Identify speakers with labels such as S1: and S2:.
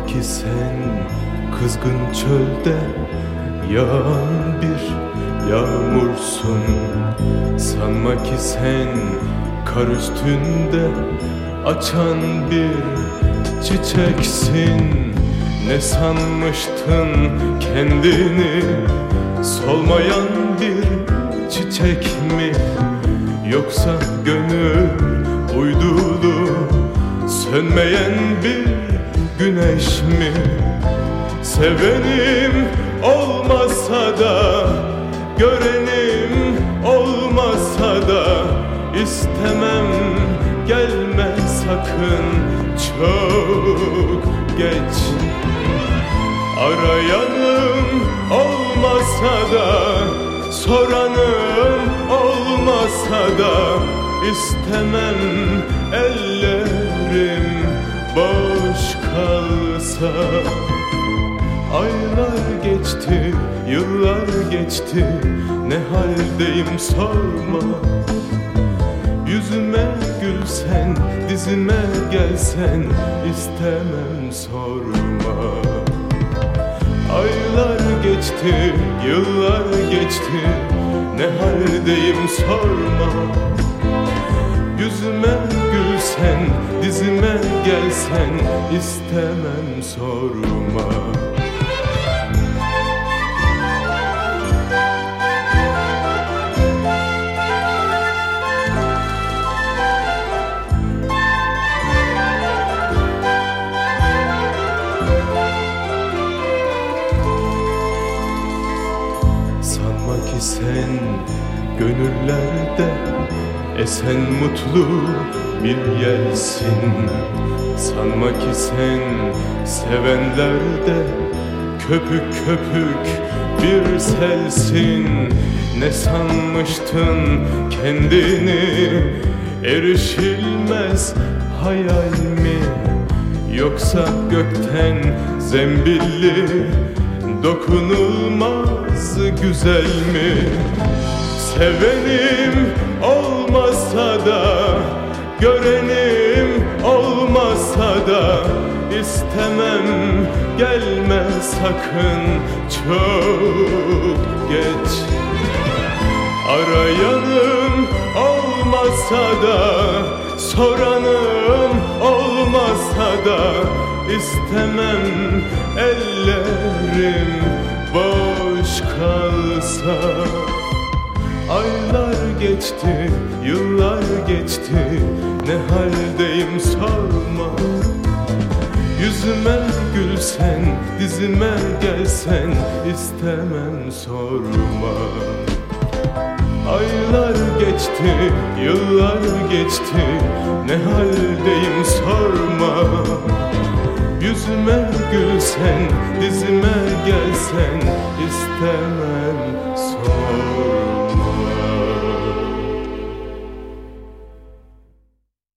S1: ki sen kızgın çölde yağan bir yağmursun. Sanma ki sen kar üstünde açan bir çiçeksin. Ne sanmıştın kendini, solmayan bir çiçek mi? Yoksa gönül uydulu sönmeyen bir güneş mi? Sevenim olmasa da, görenim olmasa da istemem, gelme sakın çok geç. Arayanım olmasa da, soranım olmasa da istemem ellerim boş kalsa. Aylar geçti, yıllar geçti, ne haldeyim sorma. Yüzüme gülsen, dizime gelsen istemem sorma. Aylar geçti, yıllar geçti, ne haldeyim sorma. Yüzüme gülsen, dizime gelsen istemem sorma. Sanma ki sen gönüllerde esen mutlu bir yelsin. Sanma ki sen sevenlerde köpük köpük bir selsin. Ne sanmıştın kendini, erişilmez hayal mi? Yoksa gökten zembilli dokunulmaz güzel mi? Sevenim olmasa da, görenim olmasa da istemem, gelme sakın çok geç. Arayanım olmasa da, soranım olmasa da istemem ellerim boş kalsa. Aylar geçti, yıllar geçti, ne haldeyim sorma. Yüzüme gülsen, dizime gelsen istemem sorma. Aylar geçti, yıllar geçti, ne haldeyim sorma. Yüzüme gülsen, dizime gelsen istemem sorma.